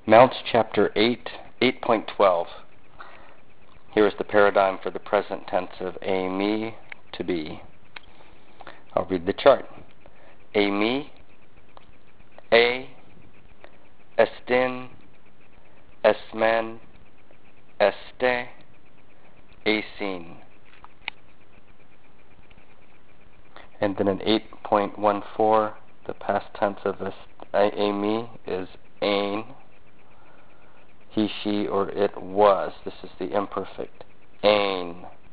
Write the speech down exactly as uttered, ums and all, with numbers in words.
Mounts chapter eight, eight point twelve. Here is the paradigm for the present tense of eimi, to be. I'll read the chart. Eimi, e, estin, esmen, este, esin. And then in eight point fourteen, the past tense of eimi is ein. He, she, or it was. This is the imperfect. Ein.